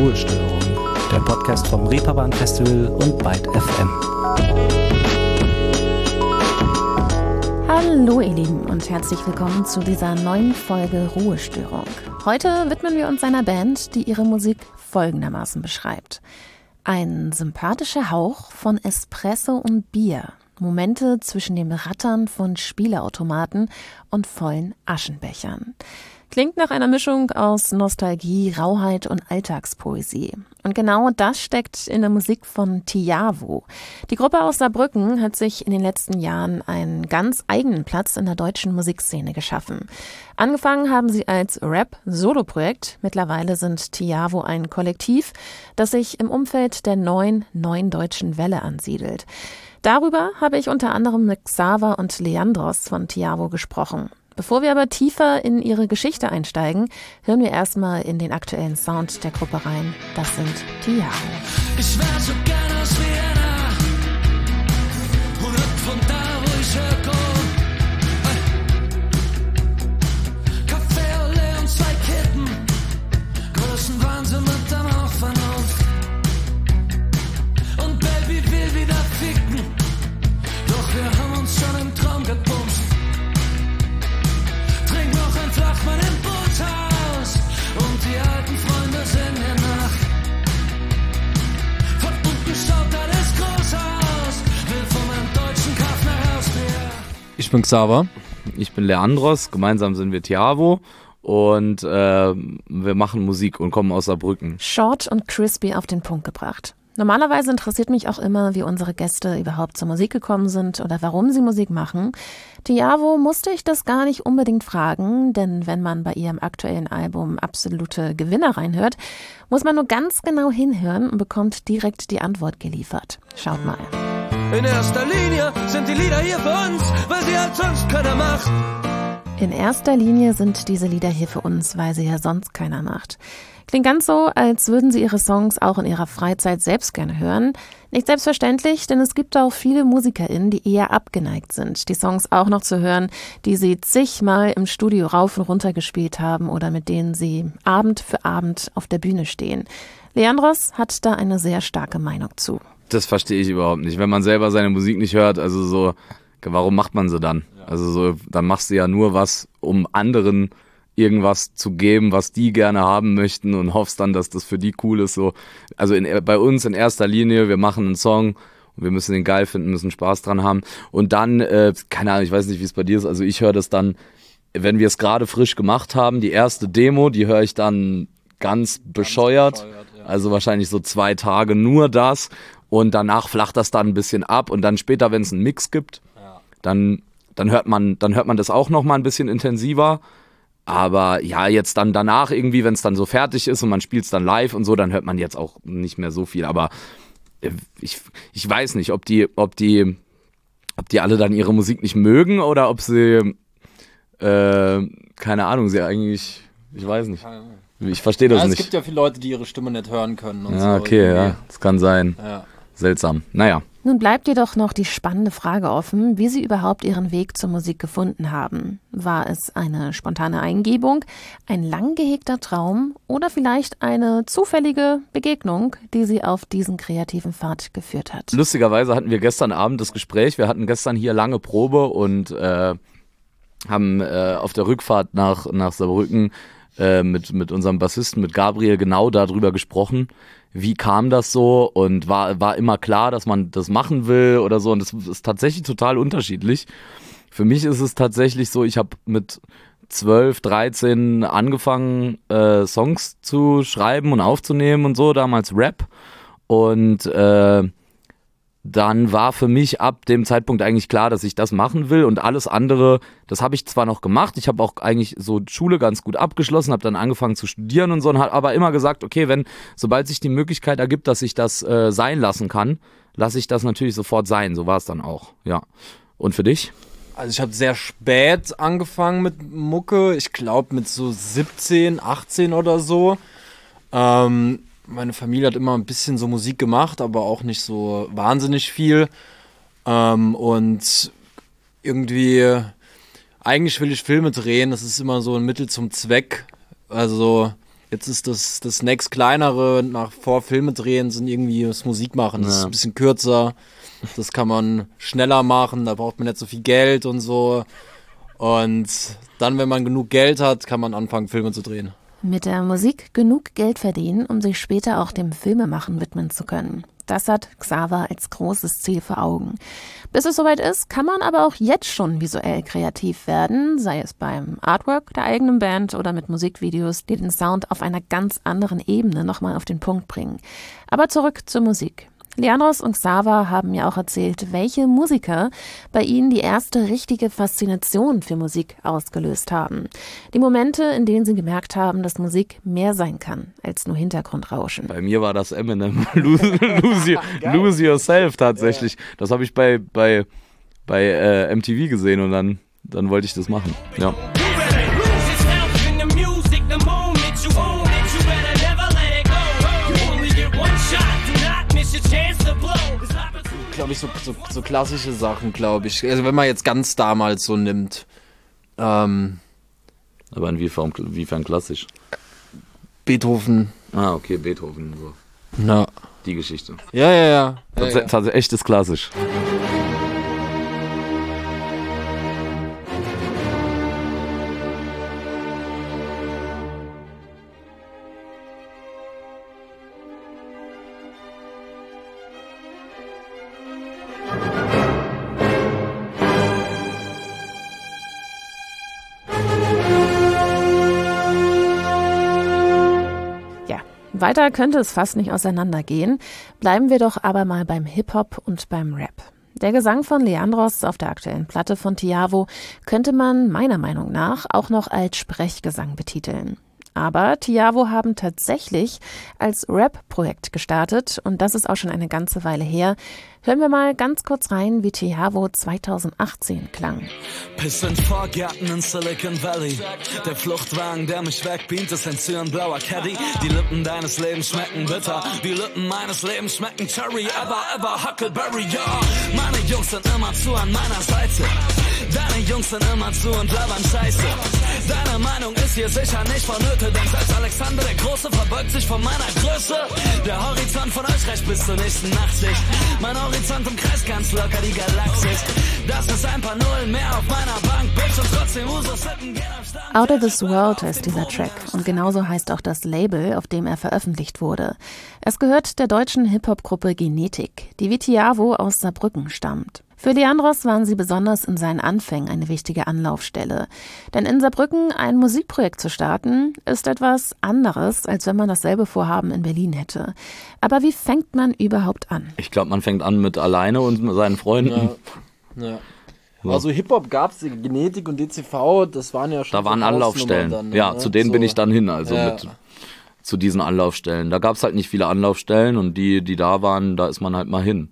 Ruhestörung, der Podcast vom Reeperbahn Festival und Byte FM. Hallo ihr Lieben und herzlich willkommen zu dieser neuen Folge Ruhestörung. Heute widmen wir uns einer Band, die ihre Musik folgendermaßen beschreibt. Ein sympathischer Hauch von Espresso und Bier. Momente zwischen dem Rattern von Spieleautomaten und vollen Aschenbechern. Klingt nach einer Mischung aus Nostalgie, Rauheit und Alltagspoesie. Und genau das steckt in der Musik von Thiago. Die Gruppe aus Saarbrücken hat sich in den letzten Jahren einen ganz eigenen Platz in der deutschen Musikszene geschaffen. Angefangen haben sie als Rap-Solo-Projekt. Mittlerweile sind Thiago ein Kollektiv, das sich im Umfeld der neuen deutschen Welle ansiedelt. Darüber habe ich unter anderem mit Xaver und Leandros von Thiago gesprochen. Bevor wir aber tiefer in ihre Geschichte einsteigen, hören wir erstmal in den aktuellen Sound der Gruppe rein. Das sind Thiago. Ich wär so gern aus Vienna und hüpf von da, wo ich herkomm. Kaffee, Olé und 2 Kippen, großen Wahnsinn und dann auch Vernunft. Und Baby will wieder ficken, doch wir haben uns schon im Traum gebumst. Trink noch ein Flachmann im Bootshaus und die alten Freunde sind mir nach. Von unten schaut alles groß aus, will von meinem deutschen Kaff nach Hausbier. Ich bin Xaver. Ich bin Leandros. Gemeinsam sind wir Thiago und wir machen Musik und kommen aus Saarbrücken. Short und crispy auf den Punkt gebracht. Normalerweise interessiert mich auch immer, wie unsere Gäste überhaupt zur Musik gekommen sind oder warum sie Musik machen. Thiago musste ich das gar nicht unbedingt fragen, denn wenn man bei ihrem aktuellen Album absolute Gewinner reinhört, muss man nur ganz genau hinhören und bekommt direkt die Antwort geliefert. Schaut mal. In erster Linie sind die Lieder hier für uns, weil sie halt sonst keiner macht. In erster Linie sind diese Lieder hier für uns, weil sie ja sonst keiner macht. Klingt ganz so, als würden sie ihre Songs auch in ihrer Freizeit selbst gerne hören. Nicht selbstverständlich, denn es gibt auch viele MusikerInnen, die eher abgeneigt sind, die Songs auch noch zu hören, die sie zigmal im Studio rauf und runter gespielt haben oder mit denen sie Abend für Abend auf der Bühne stehen. Leandros hat da eine sehr starke Meinung zu. Das verstehe ich überhaupt nicht. Wenn man selber seine Musik nicht hört, also so, warum macht man sie dann? Also so, dann machst du ja nur was, um anderen irgendwas zu geben, was die gerne haben möchten und hoffst dann, dass das für die cool ist. So. Also bei uns in erster Linie, wir machen einen Song und wir müssen den geil finden, müssen Spaß dran haben. Und dann, keine Ahnung, ich weiß nicht, wie es bei dir ist, also ich höre das dann, wenn wir es gerade frisch gemacht haben, die erste Demo, die höre ich dann ganz bescheuert. Ja. Also wahrscheinlich so 2 Tage nur das und danach flacht das dann ein bisschen ab und dann später, wenn es einen Mix gibt, dann hört man das auch noch mal ein bisschen intensiver. Aber ja, jetzt dann danach irgendwie, wenn es dann so fertig ist und man spielt es dann live und so, dann hört man jetzt auch nicht mehr so viel. Aber ich weiß nicht, ob die alle dann ihre Musik nicht mögen oder ob sie, keine Ahnung, sie eigentlich, ich weiß nicht. Ich verstehe das nicht. Es gibt ja viele Leute, die ihre Stimme nicht hören können. Und ja, so okay, irgendwie. Ja, das kann sein. Ja. Seltsam. Naja. Nun bleibt jedoch noch die spannende Frage offen, wie sie überhaupt ihren Weg zur Musik gefunden haben. War es eine spontane Eingebung, ein lang gehegter Traum oder vielleicht eine zufällige Begegnung, die sie auf diesen kreativen Pfad geführt hat? Lustigerweise hatten wir gestern Abend das Gespräch. Wir hatten gestern hier lange Probe und haben auf der Rückfahrt nach Saarbrücken mit unserem Bassisten, mit Gabriel, genau darüber gesprochen. Wie kam das so und war immer klar, dass man das machen will oder so und das ist tatsächlich total unterschiedlich. Für mich ist es tatsächlich so, ich habe mit 12, 13 angefangen Songs zu schreiben und aufzunehmen und so, damals Rap und dann war für mich ab dem Zeitpunkt eigentlich klar, dass ich das machen will und alles andere, das habe ich zwar noch gemacht, ich habe auch eigentlich so Schule ganz gut abgeschlossen, habe dann angefangen zu studieren und so und habe aber immer gesagt, okay, sobald sich die Möglichkeit ergibt, dass ich das sein lassen kann, lasse ich das natürlich sofort sein, so war es dann auch, ja. Und für dich? Also ich habe sehr spät angefangen mit Mucke, ich glaube mit so 17, 18 oder so. Meine Familie hat immer ein bisschen so Musik gemacht, aber auch nicht so wahnsinnig viel. Und irgendwie, eigentlich will ich Filme drehen, das ist immer so ein Mittel zum Zweck. Also Jetzt ist das nächst kleinere nach Filme drehen, sind irgendwie das Musik machen. Das ist ein bisschen kürzer. Das kann man schneller machen, da braucht man nicht so viel Geld und so. Und dann, wenn man genug Geld hat, kann man anfangen, Filme zu drehen. Mit der Musik genug Geld verdienen, um sich später auch dem Filmemachen widmen zu können. Das hat Xaver als großes Ziel vor Augen. Bis es soweit ist, kann man aber auch jetzt schon visuell kreativ werden, sei es beim Artwork der eigenen Band oder mit Musikvideos, die den Sound auf einer ganz anderen Ebene nochmal auf den Punkt bringen. Aber zurück zur Musik. Leandros und Xaver haben mir auch erzählt, welche Musiker bei ihnen die erste richtige Faszination für Musik ausgelöst haben. Die Momente, in denen sie gemerkt haben, dass Musik mehr sein kann als nur Hintergrundrauschen. Bei mir war das Eminem, Lose Yourself tatsächlich. Das habe ich bei MTV gesehen und dann wollte ich das machen. Ja. Glaube ich, so klassische Sachen, glaube ich. Also wenn man jetzt ganz damals so nimmt. Aber inwiefern klassisch? Beethoven. Ah, okay, Beethoven. So. Na. Die Geschichte. Ja. Tatsächlich echtes klassisch. Weiter könnte es fast nicht auseinandergehen. Bleiben wir doch aber mal beim Hip-Hop und beim Rap. Der Gesang von Leandros auf der aktuellen Platte von Thiago könnte man meiner Meinung nach auch noch als Sprechgesang betiteln. Aber Thiago haben tatsächlich als Rap-Projekt gestartet und das ist auch schon eine ganze Weile her. Hören wir mal ganz kurz rein, wie Thiago 2018 klang. Piss in Vorgärten in Silicon Valley. Der Fluchtwagen, der mich wegbeamt, ist ein zyanblauer Caddy. Die Lippen deines Lebens schmecken bitter. Die Lippen meines Lebens schmecken Cherry. Ever, Huckleberry, ja. Meine Jungs sind immer zu an meiner Seite. Deine Jungs sind immer zu und labern Scheiße. Deine Meinung ist hier sicher nicht vonnöten, denn selbst Alexander der Große verbeugt sich von meiner Größe. Der Horizont von euch reicht bis zur nächsten Nachtschicht. Mein Horizont umkreist ganz locker die Galaxis. Das ist ein paar Nullen mehr auf meiner Bank, Bitch, und trotzdem Usos Lippen gehen am Stand. Out of This World heißt dieser Track und genauso heißt auch das Label, auf dem er veröffentlicht wurde. Es gehört der deutschen Hip-Hop-Gruppe Genetik, die wie Thiago aus Saarbrücken stammt. Für Leandros waren sie besonders in seinen Anfängen eine wichtige Anlaufstelle. Denn in Saarbrücken ein Musikprojekt zu starten, ist etwas anderes, als wenn man dasselbe Vorhaben in Berlin hätte. Aber wie fängt man überhaupt an? Ich glaube, man fängt an mit alleine und mit seinen Freunden. Ja. Also Hip-Hop gab es, Genetik und DCV, das waren ja schon. Da waren Anlaufstellen. Dann, ne? Ja, zu denen bin ich dann hin, zu diesen Anlaufstellen. Da gab es halt nicht viele Anlaufstellen und die da waren, da ist man halt mal hin.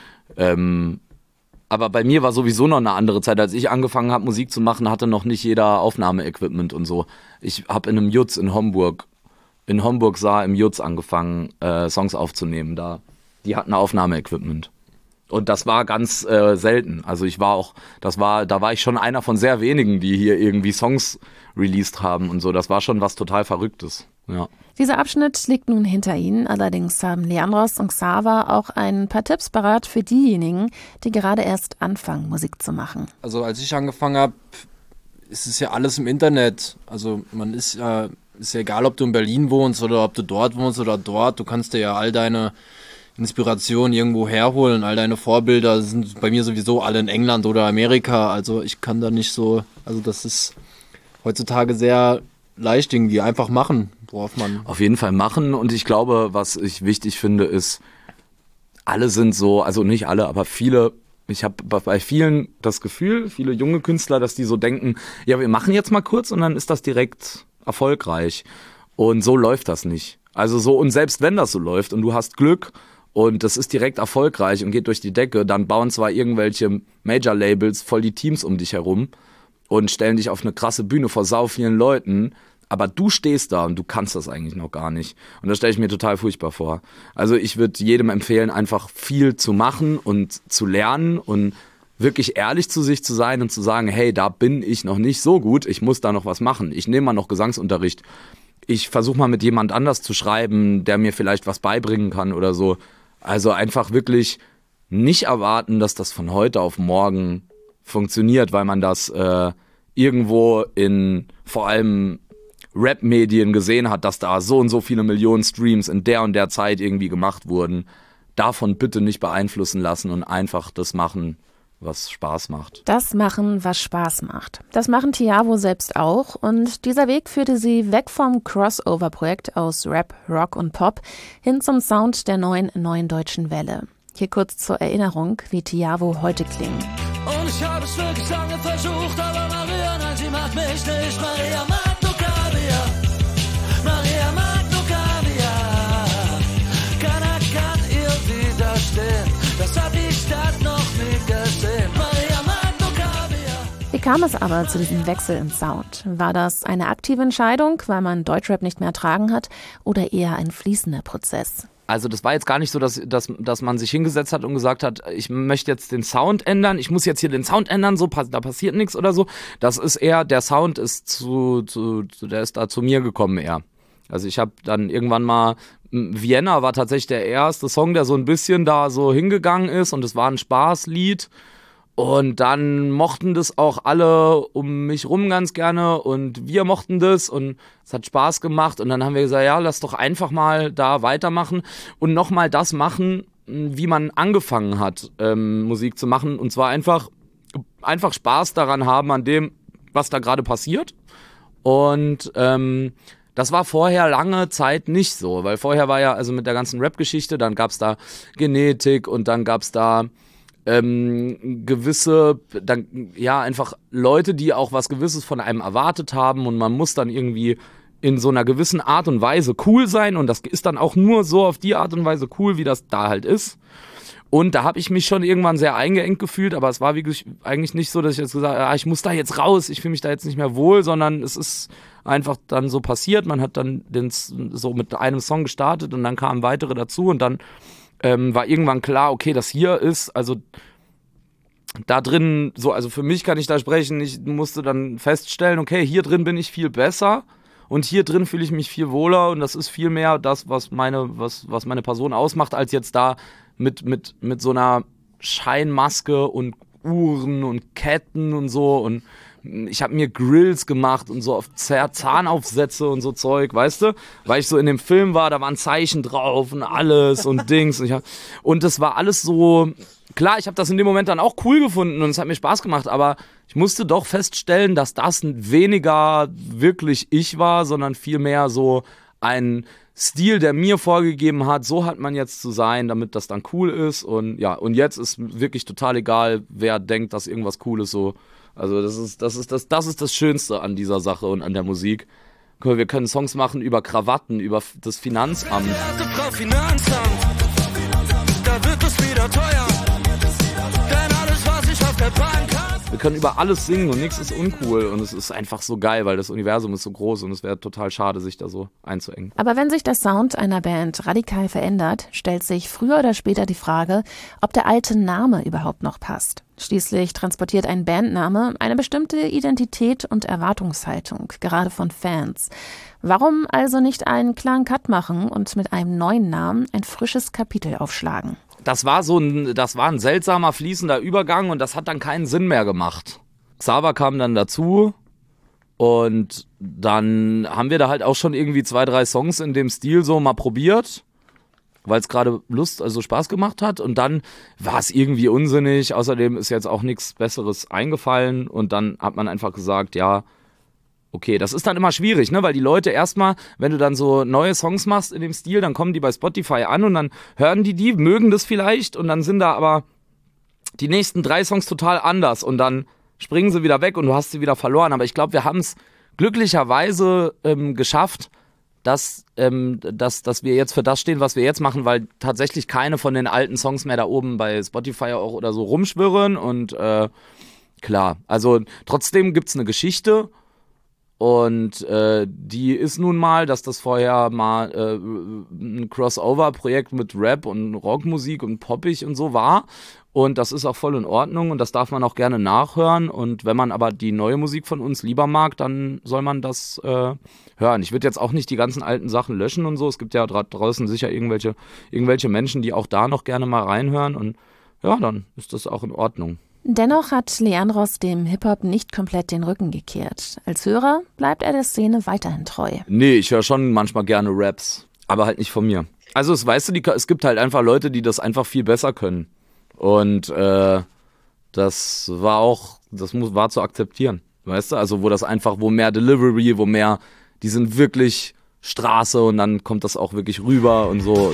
Aber bei mir war sowieso noch eine andere Zeit. Als ich angefangen habe, Musik zu machen, hatte noch nicht jeder Aufnahmeequipment und so. Ich habe in einem Jutz in Homburg im Jutz angefangen, Songs aufzunehmen. Die hatten Aufnahmeequipment. Und das war ganz selten. Also da war ich schon einer von sehr wenigen, die hier irgendwie Songs released haben und so. Das war schon was total Verrücktes. Ja. Dieser Abschnitt liegt nun hinter ihnen, allerdings haben Leandros und Xaver auch ein paar Tipps parat für diejenigen, die gerade erst anfangen, Musik zu machen. Also als ich angefangen habe, ist es ja alles im Internet. Also man ist ja egal, ob du in Berlin wohnst oder ob du dort wohnst oder dort, du kannst dir ja all deine Inspiration irgendwo herholen, all deine Vorbilder sind bei mir sowieso alle in England oder Amerika, also ich kann da nicht so, also das ist heutzutage sehr leicht irgendwie, einfach machen, worauf man... Auf jeden Fall machen und ich glaube, was ich wichtig finde, ist, alle sind so, also nicht alle, aber viele, ich habe bei vielen das Gefühl, viele junge Künstler, dass die so denken, ja, wir machen jetzt mal kurz und dann ist das direkt erfolgreich und so läuft das nicht. Also so, und selbst wenn das so läuft und du hast Glück und das ist direkt erfolgreich und geht durch die Decke, dann bauen zwar irgendwelche Major-Labels voll die Teams um dich herum und stellen dich auf eine krasse Bühne vor sau vielen Leuten, aber du stehst da und du kannst das eigentlich noch gar nicht. Und das stelle ich mir total furchtbar vor. Also ich würde jedem empfehlen, einfach viel zu machen und zu lernen und wirklich ehrlich zu sich zu sein und zu sagen, hey, da bin ich noch nicht so gut, ich muss da noch was machen. Ich nehme mal noch Gesangsunterricht. ich versuche mal mit jemand anders zu schreiben, der mir vielleicht was beibringen kann oder so. Also einfach wirklich nicht erwarten, dass das von heute auf morgen funktioniert, weil man das irgendwo in vor allem Rap-Medien gesehen hat, dass da so und so viele Millionen Streams in der und der Zeit irgendwie gemacht wurden. Davon bitte nicht beeinflussen lassen und einfach das machen, was Spaß macht. Das machen, was Spaß macht. Das machen Thiago selbst auch und dieser Weg führte sie weg vom Crossover-Projekt aus Rap, Rock und Pop hin zum Sound der neuen deutschen Welle. Hier kurz zur Erinnerung, wie Thiago heute klingt. Und ich habe es wirklich lange versucht, aber Maria, nein, sie mag mich nicht. Maria mag nur Kaviar. Maria mag nur Kaviar. Keiner kann ihr widerstehen. Das hat die Stadt noch nie gesehen. Maria mag nur Kaviar. Wie kam es aber zu diesem Wechsel im Sound? War das eine aktive Entscheidung, weil man Deutschrap nicht mehr ertragen hat, oder eher ein fließender Prozess? Also das war jetzt gar nicht so, dass man sich hingesetzt hat und gesagt hat, ich möchte jetzt den Sound ändern, ich muss jetzt hier den Sound ändern, so da passiert nichts oder so. Das ist eher, der Sound ist der ist da zu mir gekommen eher. Also ich habe dann irgendwann mal, Vienna war tatsächlich der erste Song, der so ein bisschen da so hingegangen ist und es war ein Spaßlied. Und dann mochten das auch alle um mich rum ganz gerne und wir mochten das und es hat Spaß gemacht und dann haben wir gesagt, ja, lass doch einfach mal da weitermachen und nochmal das machen, wie man angefangen hat, Musik zu machen, und zwar einfach Spaß daran haben an dem, was da gerade passiert. Und das war vorher lange Zeit nicht so, weil vorher war ja, also mit der ganzen Rap-Geschichte, dann gab's da Genetik und dann gab's da gewisse, dann, ja, einfach Leute, die auch was Gewisses von einem erwartet haben und man muss dann irgendwie in so einer gewissen Art und Weise cool sein und das ist dann auch nur so auf die Art und Weise cool, wie das da halt ist. Und da habe ich mich schon irgendwann sehr eingeengt gefühlt, aber es war wirklich eigentlich nicht so, dass ich jetzt gesagt habe, ich muss da jetzt raus, ich fühle mich da jetzt nicht mehr wohl, sondern es ist einfach dann so passiert. Man hat dann so mit einem Song gestartet und dann kamen weitere dazu und dann war irgendwann klar, okay, das hier ist, also da drin, so, also für mich kann ich da sprechen, ich musste dann feststellen, okay, hier drin bin ich viel besser und hier drin fühle ich mich viel wohler und das ist viel mehr das, was meine Person ausmacht, als jetzt da mit so einer Scheinmaske und Uhren und Ketten und so, und ich habe mir Grills gemacht und so auf Zahnaufsätze und so Zeug, weißt du? Weil ich so in dem Film war, da waren Zeichen drauf und alles und Dings. Und das war alles so, klar, ich habe das in dem Moment dann auch cool gefunden und es hat mir Spaß gemacht, aber ich musste doch feststellen, dass das weniger wirklich ich war, sondern vielmehr so ein Stil, der mir vorgegeben hat, so hat man jetzt zu sein, damit das dann cool ist. Und ja, und jetzt ist wirklich total egal, wer denkt, dass irgendwas cool ist, so. Also das ist das Schönste an dieser Sache und an der Musik. Wir können Songs machen über Krawatten, über das Finanzamt. Frau Finanzamt, da wird es wieder teuer. Denn alles, was ich auf der Bank habe. Wir können über alles singen und nichts ist uncool und es ist einfach so geil, weil das Universum ist so groß und es wäre total schade, sich da so einzuengen. Aber wenn sich der Sound einer Band radikal verändert, stellt sich früher oder später die Frage, ob der alte Name überhaupt noch passt. Schließlich transportiert ein Bandname eine bestimmte Identität und Erwartungshaltung, gerade von Fans. Warum also nicht einen klaren Cut machen und mit einem neuen Namen ein frisches Kapitel aufschlagen? Das war ein seltsamer, fließender Übergang und das hat dann keinen Sinn mehr gemacht. Xaver kam dann dazu und dann haben wir da halt auch schon irgendwie 2, 3 Songs in dem Stil so mal probiert, weil es gerade Spaß gemacht hat, und dann war es irgendwie unsinnig, außerdem ist jetzt auch nichts Besseres eingefallen und dann hat man einfach gesagt, ja, okay, das ist dann immer schwierig, ne, weil die Leute erstmal, wenn du dann so neue Songs machst in dem Stil, dann kommen die bei Spotify an und dann hören die, mögen das vielleicht und dann sind da aber die nächsten 3 Songs total anders und dann springen sie wieder weg und du hast sie wieder verloren, aber ich glaube, wir haben es glücklicherweise geschafft, dass wir jetzt für das stehen, was wir jetzt machen, weil tatsächlich keine von den alten Songs mehr da oben bei Spotify auch oder so rumschwirren und klar, also trotzdem gibt's eine Geschichte Und die ist nun mal, dass das vorher mal ein Crossover-Projekt mit Rap und Rockmusik und poppig und so war. Und das ist auch voll in Ordnung und das darf man auch gerne nachhören. Und wenn man aber die neue Musik von uns lieber mag, dann soll man das hören. Ich würde jetzt auch nicht die ganzen alten Sachen löschen und so. Es gibt ja draußen sicher irgendwelche Menschen, die auch da noch gerne mal reinhören. Und ja, dann ist das auch in Ordnung. Dennoch hat Leandros dem Hip-Hop nicht komplett den Rücken gekehrt. Als Hörer bleibt er der Szene weiterhin treu. Nee, ich höre schon manchmal gerne Raps, aber halt nicht von mir. Also es gibt halt einfach Leute, die das einfach viel besser können. Und das war zu akzeptieren, weißt du? Also wo mehr Delivery, die sind wirklich Straße und dann kommt das auch wirklich rüber und so.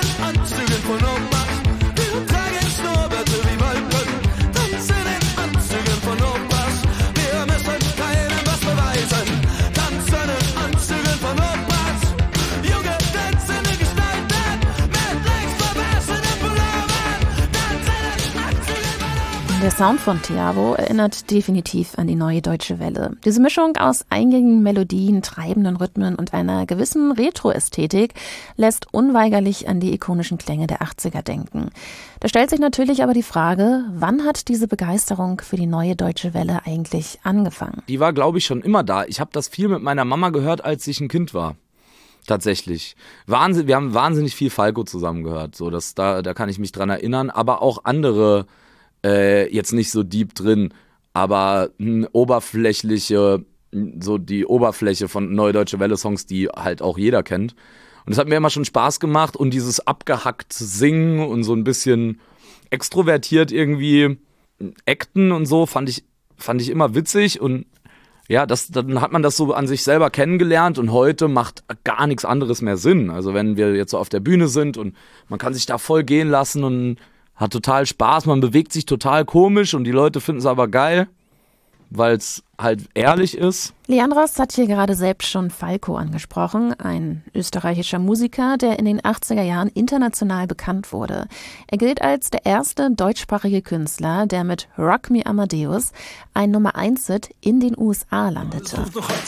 Der Sound von Thiago erinnert definitiv an die Neue Deutsche Welle. Diese Mischung aus eingängigen Melodien, treibenden Rhythmen und einer gewissen Retro-Ästhetik lässt unweigerlich an die ikonischen Klänge der 80er denken. Da stellt sich natürlich aber die Frage, wann hat diese Begeisterung für die Neue Deutsche Welle eigentlich angefangen? Die war, glaube ich, schon immer da. Ich habe das viel mit meiner Mama gehört, als ich ein Kind war. Tatsächlich. Wir haben wahnsinnig viel Falco zusammen gehört. So, da kann ich mich dran erinnern. Aber auch andere jetzt nicht so deep drin, aber oberflächliche, so die Oberfläche von Neue Deutsche Welle Songs, die halt auch jeder kennt. Und es hat mir immer schon Spaß gemacht und dieses abgehackt Singen und so ein bisschen extrovertiert irgendwie acten und so fand ich immer witzig und ja, dann hat man das so an sich selber kennengelernt und heute macht gar nichts anderes mehr Sinn. Also wenn wir jetzt so auf der Bühne sind und man kann sich da voll gehen lassen und hat total Spaß, man bewegt sich total komisch und die Leute finden es aber geil, weil es halt ehrlich ist. Leandros hat hier gerade selbst schon Falco angesprochen, ein österreichischer Musiker, der in den 80er Jahren international bekannt wurde. Er gilt als der erste deutschsprachige Künstler, der mit Rock Me Amadeus ein Nummer-1-Hit in den USA landete.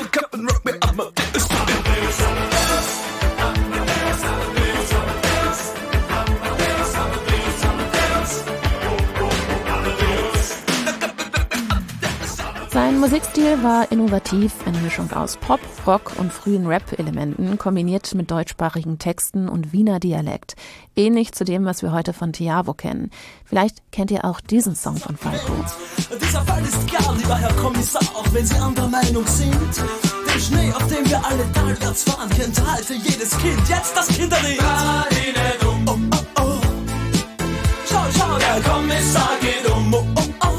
Sein Musikstil war innovativ, eine Mischung aus Pop, Rock und frühen Rap-Elementen, kombiniert mit deutschsprachigen Texten und Wiener Dialekt. Ähnlich zu dem, was wir heute von Thiago kennen. Vielleicht kennt ihr auch diesen Song von Falco. Dieser Fall ist klar, lieber Herr Kommissar, auch wenn Sie anderer Meinung sind. Den Schnee, auf dem wir alle talwärts fahren, kennt heute jedes Kind. Jetzt das Kinderlied. Oh, oh, oh. Schau, der Kommissar geht um. Oh, oh, oh.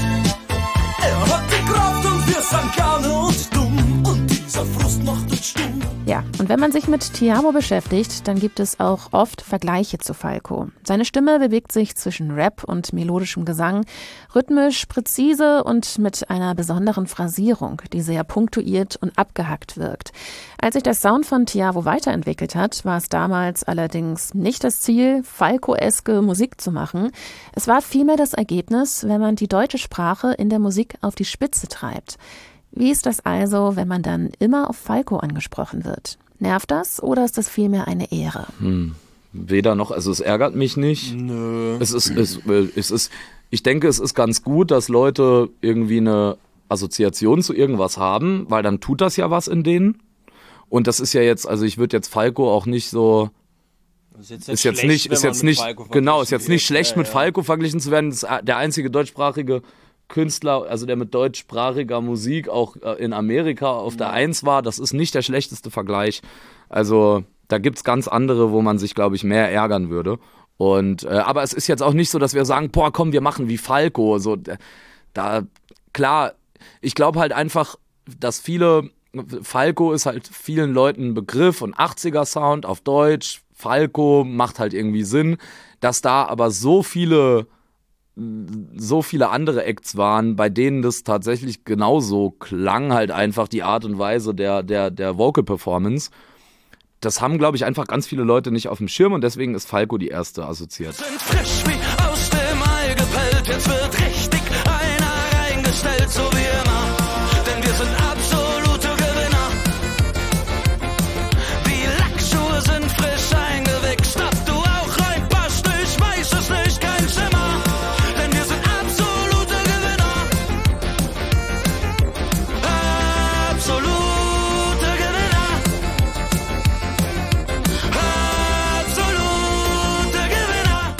Er hat die Kraft und wir sind gerne und dumm. Und dieser Frust macht uns stumm. Ja, und wenn man sich mit Thiago beschäftigt, dann gibt es auch oft Vergleiche zu Falco. Seine Stimme bewegt sich zwischen Rap und melodischem Gesang, rhythmisch, präzise und mit einer besonderen Phrasierung, die sehr punktuiert und abgehackt wirkt. Als sich der Sound von Thiago weiterentwickelt hat, war es damals allerdings nicht das Ziel, Falco-eske Musik zu machen. Es war vielmehr das Ergebnis, wenn man die deutsche Sprache in der Musik auf die Spitze treibt. Wie ist das also, wenn man dann immer auf Falco angesprochen wird? Nervt das oder ist das vielmehr eine Ehre? Weder noch, also es ärgert mich nicht. Nö. Ich denke, es ist ganz gut, dass Leute irgendwie eine Assoziation zu irgendwas haben, weil dann tut das ja was in denen. Und das ist ja jetzt, also ich würde jetzt Falco auch nicht so... Ist jetzt nicht schlecht mit Falco verglichen zu werden. Das ist der einzige deutschsprachige Künstler, also der mit deutschsprachiger Musik auch in Amerika auf der 1 war. Das ist nicht der schlechteste Vergleich. Also da gibt's ganz andere, wo man sich, glaube ich, mehr ärgern würde. Und aber es ist jetzt auch nicht so, dass wir sagen, boah, komm, wir machen wie Falco. So, klar, ich glaube halt einfach, dass Falco ist halt vielen Leuten ein Begriff und 80er-Sound auf Deutsch. Falco macht halt irgendwie Sinn, dass da aber so viele andere Acts waren, bei denen das tatsächlich genauso klang, halt einfach die Art und Weise der Vocal Performance. Das haben, glaube ich, einfach ganz viele Leute nicht auf dem Schirm und deswegen ist Falco die erste assoziiert. Sind frisch wie aus dem Ei gepellt, jetzt wird richtig einer reingestellt, so wie immer. Denn wir sind absolute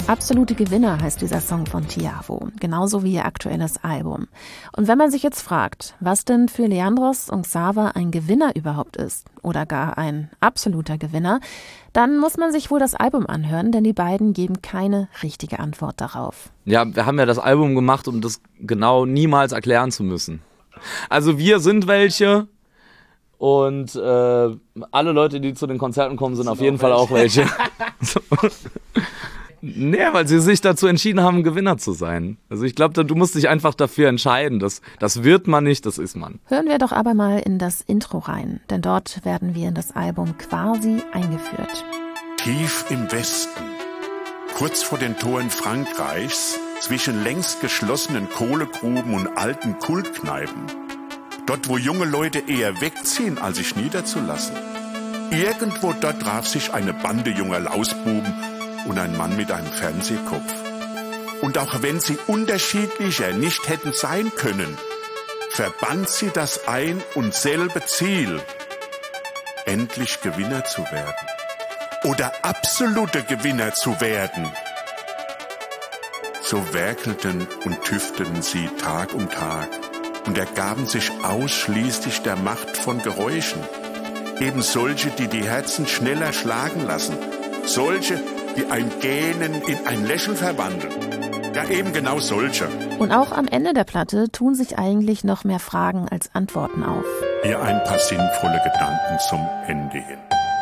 Absolute Gewinner heißt dieser Song von Tiavo, genauso wie ihr aktuelles Album. Und wenn man sich jetzt fragt, was denn für Leandros und Xaver ein Gewinner überhaupt ist oder gar ein absoluter Gewinner, dann muss man sich wohl das Album anhören, denn die beiden geben keine richtige Antwort darauf. Ja, wir haben ja das Album gemacht, um das genau niemals erklären zu müssen. Also wir sind welche und alle Leute, die zu den Konzerten kommen, sind auf jeden Fall auch welche. Nee, weil sie sich dazu entschieden haben, Gewinner zu sein. Also ich glaube, du musst dich einfach dafür entscheiden. Das wird man nicht, das ist man. Hören wir doch aber mal in das Intro rein, denn dort werden wir in das Album quasi eingeführt. Tief im Westen, kurz vor den Toren Frankreichs, zwischen längst geschlossenen Kohlegruben und alten Kultkneipen, dort wo junge Leute eher wegziehen, als sich niederzulassen. Irgendwo dort traf sich eine Bande junger Lausbuben und ein Mann mit einem Fernsehkopf. Und auch wenn sie unterschiedlicher nicht hätten sein können, verband sie das ein und selbe Ziel, endlich Gewinner zu werden. Oder absolute Gewinner zu werden. So werkelten und tüfteten sie Tag um Tag und ergaben sich ausschließlich der Macht von Geräuschen. Eben solche, die die Herzen schneller schlagen lassen. Solche, die ein Gähnen in ein Lächeln verwandeln. Ja, eben genau solche. Und auch am Ende der Platte tun sich eigentlich noch mehr Fragen als Antworten auf. Hier ein paar sinnvolle Gedanken zum Ende hin.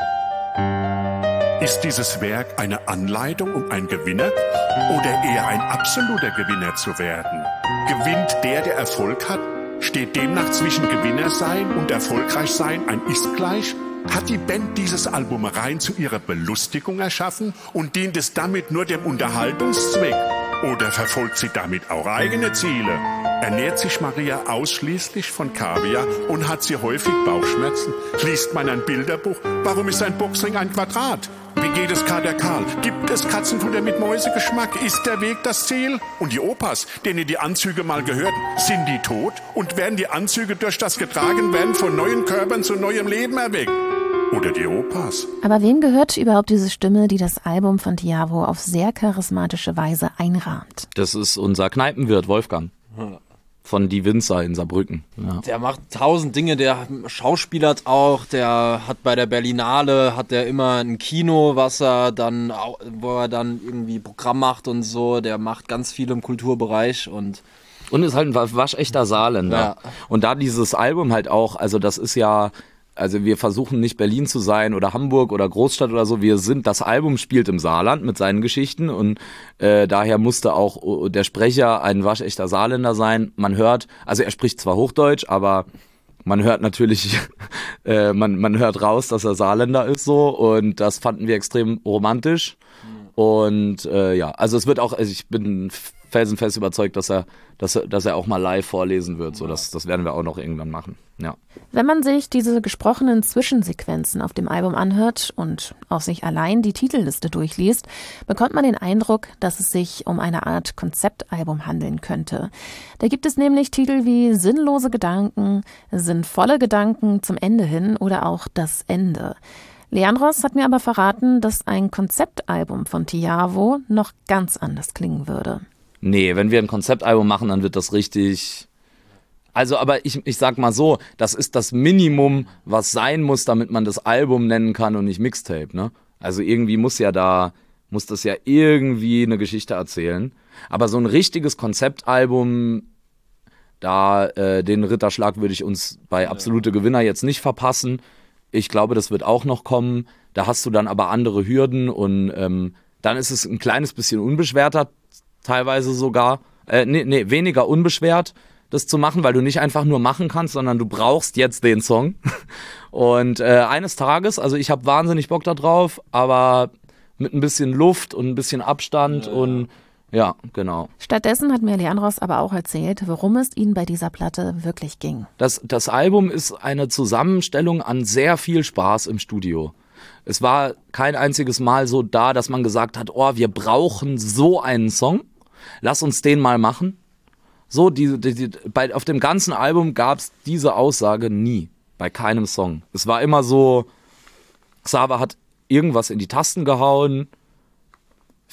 Ist dieses Werk eine Anleitung, um ein Gewinner oder eher ein absoluter Gewinner zu werden? Gewinnt der Erfolg hat? Steht demnach zwischen Gewinner sein und erfolgreich sein ein Ist-Gleich? Hat die Band dieses Album rein zu ihrer Belustigung erschaffen und dient es damit nur dem Unterhaltungszweck? Oder verfolgt sie damit auch eigene Ziele? Ernährt sich Maria ausschließlich von Kaviar und hat sie häufig Bauchschmerzen? Liest man ein Bilderbuch? Warum ist ein Boxring ein Quadrat? Wie geht es Kader Karl? Gibt es Katzenfutter mit Mäusegeschmack? Ist der Weg das Ziel? Und die Opas, denen die Anzüge mal gehörten, sind die tot? Und werden die Anzüge durch das Getragenwerden von neuen Körpern zu neuem Leben erweckt? Oder die Opas? Aber wem gehört überhaupt diese Stimme, die das Album von Tiavo auf sehr charismatische Weise einrahmt? Das ist unser Kneipenwirt Wolfgang. Von Die Winzer in Saarbrücken. Ja. Der macht 1000 Dinge, der schauspielert auch, der hat bei der Berlinale, hat der immer ein Kino, wo er dann irgendwie Programm macht und so, der macht ganz viel im Kulturbereich und ist halt ein waschechter Saarländer. Ja. Und da dieses Album halt auch, also das ist ja, also wir versuchen nicht Berlin zu sein oder Hamburg oder Großstadt oder so, das Album spielt im Saarland mit seinen Geschichten und daher musste auch der Sprecher ein waschechter Saarländer sein. Man hört, also er spricht zwar Hochdeutsch, aber man hört natürlich, man hört raus, dass er Saarländer ist so und das fanden wir extrem romantisch und ja, also es wird auch, also ich bin felsenfest überzeugt, dass er auch mal live vorlesen wird. So, das werden wir auch noch irgendwann machen. Ja. Wenn man sich diese gesprochenen Zwischensequenzen auf dem Album anhört und auch sich allein die Titelliste durchliest, bekommt man den Eindruck, dass es sich um eine Art Konzeptalbum handeln könnte. Da gibt es nämlich Titel wie Sinnlose Gedanken, Sinnvolle Gedanken zum Ende hin oder auch Das Ende. Leandros hat mir aber verraten, dass ein Konzeptalbum von Tiavo noch ganz anders klingen würde. Nee, wenn wir ein Konzeptalbum machen, dann wird das richtig. Also, aber ich sag mal so, das ist das Minimum, was sein muss, damit man das Album nennen kann und nicht Mixtape, ne? Also irgendwie muss das ja irgendwie eine Geschichte erzählen. Aber so ein richtiges Konzeptalbum, den Ritterschlag würde ich uns bei Absolute Gewinner jetzt nicht verpassen. Ich glaube, das wird auch noch kommen. Da hast du dann aber andere Hürden und dann ist es ein kleines bisschen unbeschwerter, teilweise sogar, weniger unbeschwert, das zu machen, weil du nicht einfach nur machen kannst, sondern du brauchst jetzt den Song. Und eines Tages, also ich habe wahnsinnig Bock da drauf, aber mit ein bisschen Luft und ein bisschen Abstand und ja, genau. Stattdessen hat mir Leandros aber auch erzählt, worum es ihnen bei dieser Platte wirklich ging. Das Album ist eine Zusammenstellung an sehr viel Spaß im Studio. Es war kein einziges Mal so da, dass man gesagt hat, oh, wir brauchen so einen Song. Lass uns den mal machen. So, auf dem ganzen Album gab es diese Aussage nie, bei keinem Song. Es war immer so, Xaver hat irgendwas in die Tasten gehauen,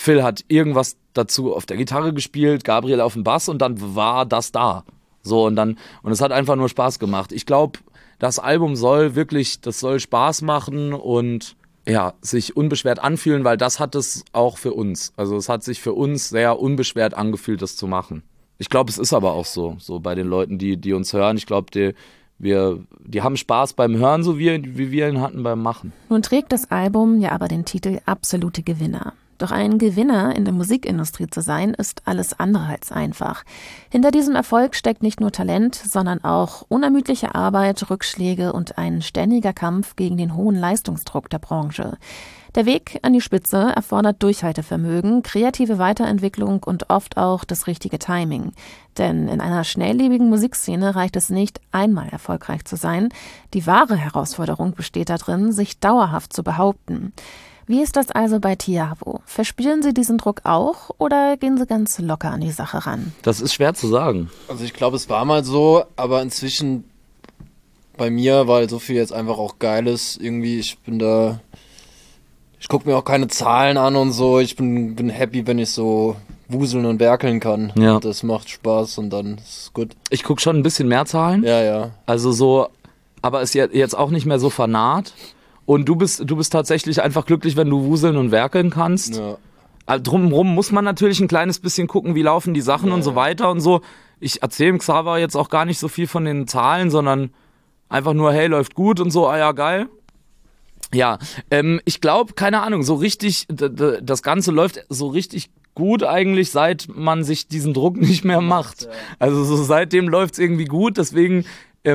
Phil hat irgendwas dazu auf der Gitarre gespielt, Gabriel auf dem Bass und dann war das da. So und es hat einfach nur Spaß gemacht. Ich glaube, das Album soll Spaß machen und ja, sich unbeschwert anfühlen, weil das hat es auch für uns. Also es hat sich für uns sehr unbeschwert angefühlt, das zu machen. Ich glaube, es ist aber auch so bei den Leuten, die uns hören. Ich glaube, die haben Spaß beim Hören, so wie wir ihn hatten beim Machen. Nun trägt das Album ja aber den Titel Absolute Gewinner. Doch ein Gewinner in der Musikindustrie zu sein, ist alles andere als einfach. Hinter diesem Erfolg steckt nicht nur Talent, sondern auch unermüdliche Arbeit, Rückschläge und ein ständiger Kampf gegen den hohen Leistungsdruck der Branche. Der Weg an die Spitze erfordert Durchhaltevermögen, kreative Weiterentwicklung und oft auch das richtige Timing. Denn in einer schnelllebigen Musikszene reicht es nicht, einmal erfolgreich zu sein. Die wahre Herausforderung besteht darin, sich dauerhaft zu behaupten. Wie ist das also bei Thiago? Verspüren Sie diesen Druck auch oder gehen Sie ganz locker an die Sache ran? Das ist schwer zu sagen. Also ich glaube, es war mal so, aber inzwischen bei mir, weil so viel jetzt einfach auch Geiles irgendwie, ich gucke mir auch keine Zahlen an und so, ich bin happy, wenn ich so wuseln und werkeln kann. Ja. Das macht Spaß und dann ist es gut. Ich gucke schon ein bisschen mehr Zahlen. Ja. Also so, aber ist jetzt auch nicht mehr so fanat. Und du bist tatsächlich einfach glücklich, wenn du wuseln und werkeln kannst. Ja. Also drumherum muss man natürlich ein kleines bisschen gucken, wie laufen die Sachen und so weiter und so. Ich erzähle Xaver jetzt auch gar nicht so viel von den Zahlen, sondern einfach nur, hey, läuft gut und so, ah ja, geil. Ja, ich glaube, keine Ahnung, so richtig, das Ganze läuft so richtig gut eigentlich, seit man sich diesen Druck nicht mehr macht. Also so seitdem läuft es irgendwie gut, deswegen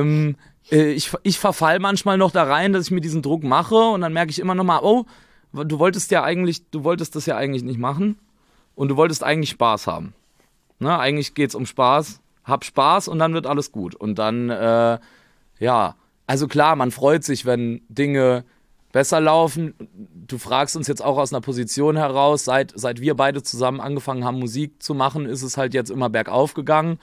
ich verfall manchmal noch da rein, dass ich mir diesen Druck mache und dann merke ich immer noch mal, oh, du wolltest das ja eigentlich nicht machen und du wolltest eigentlich Spaß haben. Ne? Eigentlich geht's um Spaß, hab Spaß und dann wird alles gut. Und dann, also klar, man freut sich, wenn Dinge besser laufen. Du fragst uns jetzt auch aus einer Position heraus, seit wir beide zusammen angefangen haben, Musik zu machen, ist es halt jetzt immer bergauf gegangen.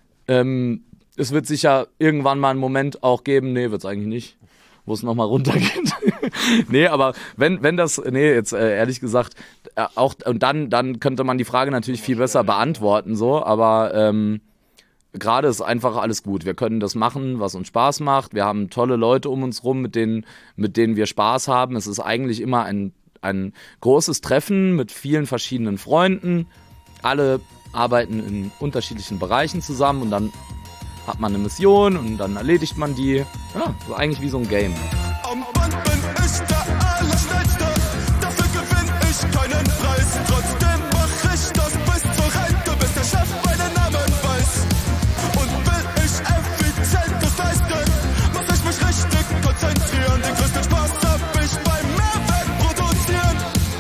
Es wird sicher irgendwann mal einen Moment auch geben, wird's eigentlich nicht, wo es nochmal runtergeht. Aber wenn das, jetzt ehrlich gesagt, auch, und dann könnte man die Frage natürlich viel besser beantworten, so, aber gerade ist einfach alles gut. Wir können das machen, was uns Spaß macht. Wir haben tolle Leute um uns rum, mit denen wir Spaß haben. Es ist eigentlich immer ein großes Treffen mit vielen verschiedenen Freunden. Alle arbeiten in unterschiedlichen Bereichen zusammen und dann hat man eine Mission und dann erledigt man die. Ja, so eigentlich wie so ein Game. Am Band bin ich der Allerschnellste, dafür gewinn ich keinen Preis. Trotzdem mach ich das bis zur Rente, bis der Chef meinen Namen weiß. Und will ich effizient das leisten, muss ich mich richtig konzentrieren. Den größten Spaß hab ich beim Mehrwert produzieren.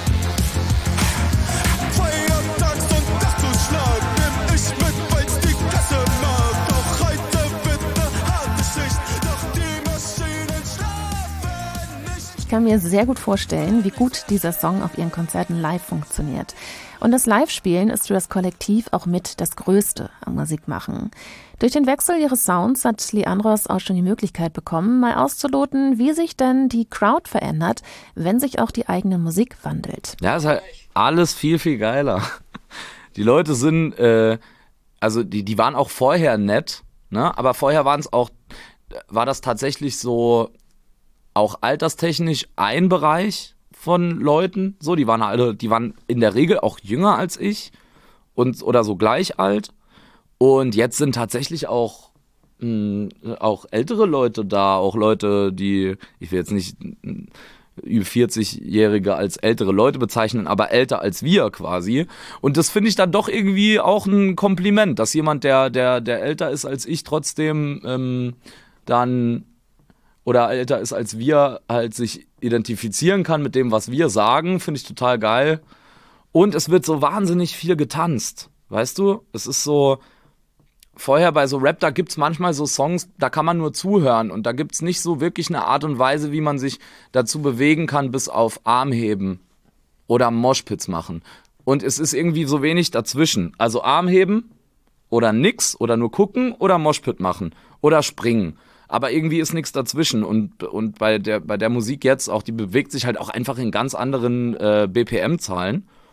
Feiertags und Nachtzuschlag nehm ich mit, weil's die Kasse mag. Doch heute wird ne harte Schicht, doch die Maschinen schlafen nicht. Ich kann mir sehr gut vorstellen, wie gut dieser Song auf Ihren Konzerten live funktioniert. Und das Live-Spielen ist für das Kollektiv auch mit das Größte am Musikmachen. Durch den Wechsel ihres Sounds hat Leandros auch schon die Möglichkeit bekommen, mal auszuloten, wie sich denn die Crowd verändert, wenn sich auch die eigene Musik wandelt. Ja, ist halt alles viel, viel geiler. Die Leute sind, die waren auch vorher nett, ne? Aber vorher war das tatsächlich so auch alterstechnisch ein Bereich von Leuten, so, die waren in der Regel auch jünger als ich oder so gleich alt. Und jetzt sind tatsächlich auch ältere Leute da, auch Leute, die, ich will jetzt nicht über 40-Jährige als ältere Leute bezeichnen, aber älter als wir quasi. Und das finde ich dann doch irgendwie auch ein Kompliment, dass jemand, der älter ist als ich, trotzdem dann oder älter ist als wir, halt sich identifizieren kann mit dem, was wir sagen, finde ich total geil. Und es wird so wahnsinnig viel getanzt, weißt du? Es ist so, vorher bei so Rap, da gibt's manchmal so Songs, da kann man nur zuhören und da gibt's nicht so wirklich eine Art und Weise, wie man sich dazu bewegen kann, bis auf Armheben oder Moshpits machen. Und es ist irgendwie so wenig dazwischen. Also Armheben oder nix oder nur gucken oder Moshpit machen oder springen. Aber irgendwie ist nichts dazwischen und bei der Musik jetzt auch, die bewegt sich halt auch einfach in ganz anderen BPM-Zahlen.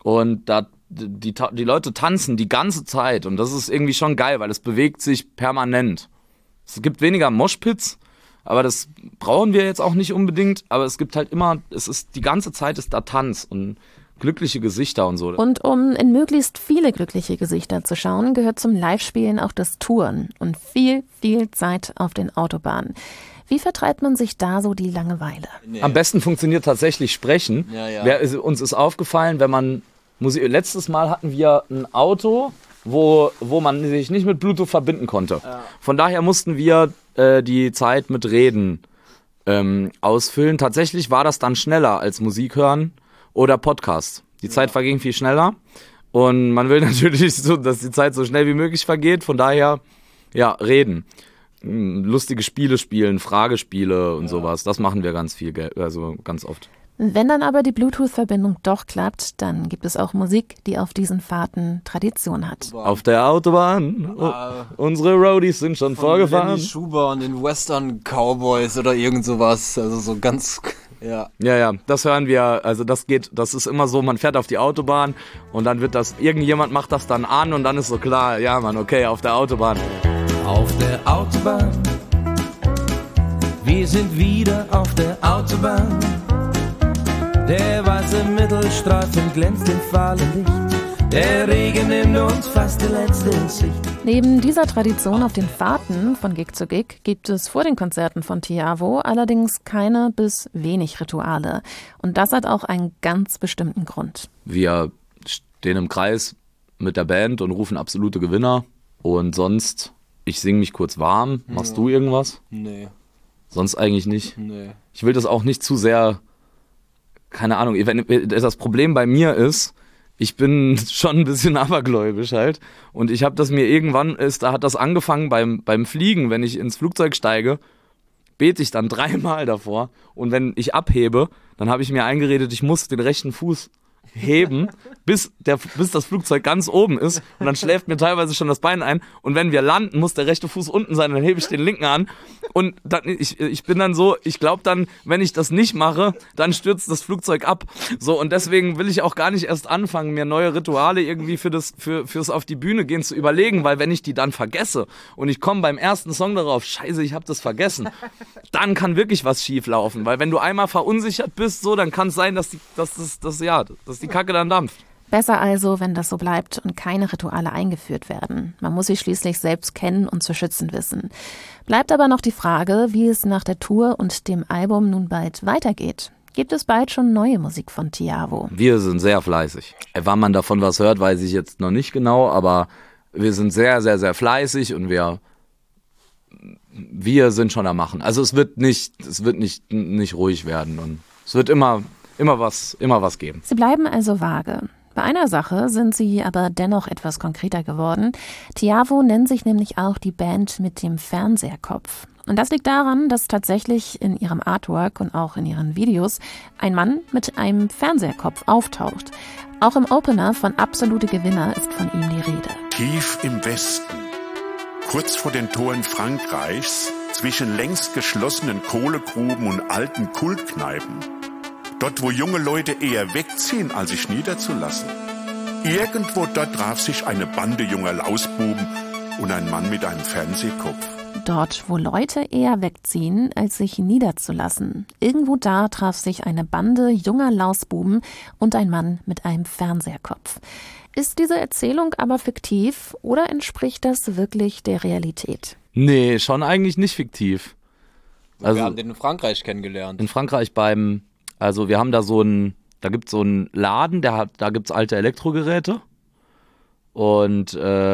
Und die Leute tanzen die ganze Zeit und das ist irgendwie schon geil, weil es bewegt sich permanent. Es gibt weniger Moshpits, aber das brauchen wir jetzt auch nicht unbedingt, aber es gibt halt immer, die ganze Zeit ist da Tanz und glückliche Gesichter und so. Und um in möglichst viele glückliche Gesichter zu schauen, gehört zum Live-Spielen auch das Touren und viel, viel Zeit auf den Autobahnen. Wie vertreibt man sich da so die Langeweile? Am besten funktioniert tatsächlich Sprechen. Ja. Uns ist aufgefallen, wenn man Musik. Letztes Mal hatten wir ein Auto, wo man sich nicht mit Bluetooth verbinden konnte. Ja. Von daher mussten wir die Zeit mit Reden ausfüllen. Tatsächlich war das dann schneller als Musik hören oder Podcast. Die Zeit verging viel schneller und man will natürlich so, dass die Zeit so schnell wie möglich vergeht. Von daher, ja, reden. Lustige Spiele spielen, Fragespiele und sowas. Das machen wir ganz viel, also ganz oft. Wenn dann aber die Bluetooth-Verbindung doch klappt, dann gibt es auch Musik, die auf diesen Fahrten Tradition hat. Auf der Autobahn, unsere Roadies sind schon vorgefahren. Lenny Schuber und den Western Cowboys oder irgend sowas, also so ganz... Ja, das hören wir, also das ist immer so, man fährt auf die Autobahn und dann irgendjemand macht das dann an und dann ist so klar, ja Mann, okay, auf der Autobahn. Auf der Autobahn, wir sind wieder auf der Autobahn. Der weiße Mittelstreifen glänzt im Fahlenlicht. Der Regen nimmt uns fast die letzte Sicht. Neben dieser Tradition auf den Fahrten von Gig zu Gig gibt es vor den Konzerten von Thiago allerdings keine bis wenig Rituale. Und das hat auch einen ganz bestimmten Grund. Wir stehen im Kreis mit der Band und rufen absolute Gewinner. Und sonst, ich singe mich kurz warm. Machst du irgendwas? Nee. Sonst eigentlich nicht? Nee. Ich will das auch nicht zu sehr, keine Ahnung, das Problem bei mir ist, ich bin schon ein bisschen abergläubisch halt und ich habe das mir irgendwann, da hat das angefangen beim Fliegen, wenn ich ins Flugzeug steige, bete ich dann 3-mal davor und wenn ich abhebe, dann habe ich mir eingeredet, ich muss den rechten Fuß heben, bis das Flugzeug ganz oben ist und dann schläft mir teilweise schon das Bein ein und wenn wir landen, muss der rechte Fuß unten sein, dann hebe ich den linken an und dann, ich bin dann so, ich glaube dann, wenn ich das nicht mache, dann stürzt das Flugzeug ab. So und deswegen will ich auch gar nicht erst anfangen, mir neue Rituale irgendwie fürs auf die Bühne gehen zu überlegen, weil wenn ich die dann vergesse und ich komme beim ersten Song darauf, scheiße, ich habe das vergessen, dann kann wirklich was schief laufen, weil wenn du einmal verunsichert bist, so, dann kann es sein, dass die Kacke dann dampft. Besser also, wenn das so bleibt und keine Rituale eingeführt werden. Man muss sich schließlich selbst kennen und zu schützen wissen. Bleibt aber noch die Frage, wie es nach der Tour und dem Album nun bald weitergeht. Gibt es bald schon neue Musik von Thiago? Wir sind sehr fleißig. Wann man davon was hört, weiß ich jetzt noch nicht genau, aber wir sind sehr, sehr, sehr fleißig und wir sind schon am Machen. Also es wird nicht ruhig werden und es wird immer was geben. Sie bleiben also vage. Bei einer Sache sind sie aber dennoch etwas konkreter geworden. Thiago nennt sich nämlich auch die Band mit dem Fernseherkopf. Und das liegt daran, dass tatsächlich in ihrem Artwork und auch in ihren Videos ein Mann mit einem Fernseherkopf auftaucht. Auch im Opener von Absolute Gewinner ist von ihm die Rede. Tief im Westen, kurz vor den Toren Frankreichs, zwischen längst geschlossenen Kohlegruben und alten Kultkneipen, dort, wo junge Leute eher wegziehen, als sich niederzulassen. Irgendwo dort traf sich eine Bande junger Lausbuben und ein Mann mit einem Fernsehkopf. Dort, wo Leute eher wegziehen, als sich niederzulassen. Irgendwo da traf sich eine Bande junger Lausbuben und ein Mann mit einem Fernseherkopf. Ist diese Erzählung aber fiktiv oder entspricht das wirklich der Realität? Nee, schon eigentlich nicht fiktiv. Also, wir haben den in Frankreich kennengelernt. In Frankreich also wir haben da da gibt es so einen Laden, da gibt es alte Elektrogeräte und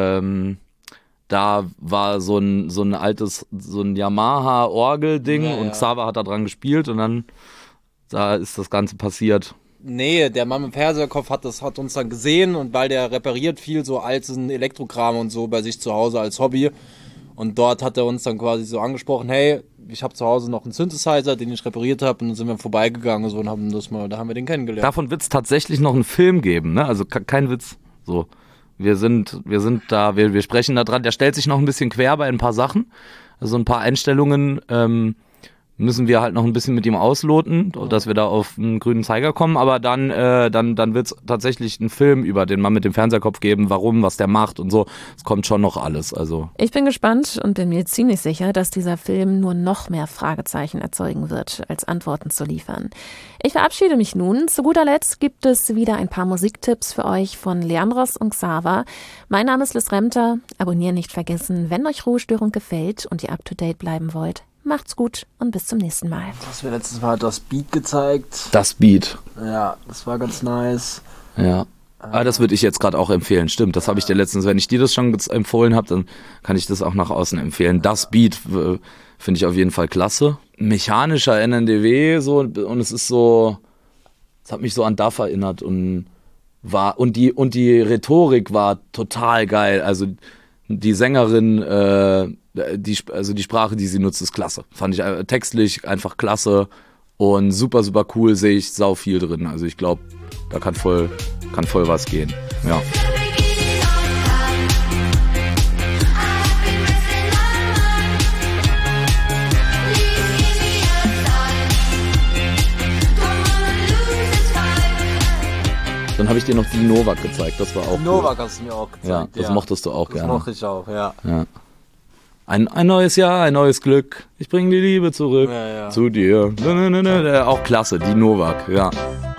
da war so ein altes, so ein Yamaha-Orgel-Ding und Xaver hat da dran gespielt und dann da ist das Ganze passiert. Nee, der Mann mit dem Fernseherkopf hat uns dann gesehen und weil der repariert viel so alten Elektrokram und so bei sich zu Hause als Hobby und dort hat er uns dann quasi so angesprochen, hey, ich habe zu Hause noch einen Synthesizer, den ich repariert habe und dann sind wir vorbeigegangen und so und da haben wir den kennengelernt. Davon wird es tatsächlich noch einen Film geben, ne? Also kein Witz. So, wir sprechen da dran. Der stellt sich noch ein bisschen quer bei ein paar Sachen, also ein paar Einstellungen müssen wir halt noch ein bisschen mit ihm ausloten, dass wir da auf einen grünen Zeiger kommen, aber dann wird es tatsächlich einen Film über den Mann mit dem Fernsehkopf geben, warum, was der macht und so. Es kommt schon noch alles. Also. Ich bin gespannt und bin mir ziemlich sicher, dass dieser Film nur noch mehr Fragezeichen erzeugen wird, als Antworten zu liefern. Ich verabschiede mich nun. Zu guter Letzt gibt es wieder ein paar Musiktipps für euch von Leandros und Xaver. Mein Name ist Liz Remter. Abonnieren nicht vergessen, wenn euch Ruhestörung gefällt und ihr up-to-date bleiben wollt. Macht's gut und bis zum nächsten Mal. Das wir letztes Mal hat das Beat gezeigt. Das Beat. Ja, das war ganz nice. Ja. Aber das würde ich jetzt gerade auch empfehlen. Stimmt, das habe ich dir letztens, wenn ich dir das schon empfohlen habe, dann kann ich das auch nach außen empfehlen. Das Beat finde ich auf jeden Fall klasse. Mechanischer NNDW so und es ist so, es hat mich so an Duff erinnert und die Rhetorik war total geil. Also die Sängerin, die Sprache, die sie nutzt, ist klasse. Fand ich textlich einfach klasse und super, super cool, sehe ich sau viel drin. Also ich glaube, da kann voll was gehen. Ja. Dann habe ich dir noch die Novak gezeigt, das war auch Novak hast du mir auch gezeigt. Ja, das mochtest du auch gerne. Das mochte ich auch, ja. Ein neues Jahr, ein neues Glück. Ich bringe die Liebe zurück zu dir. Auch klasse, die Novak, ja.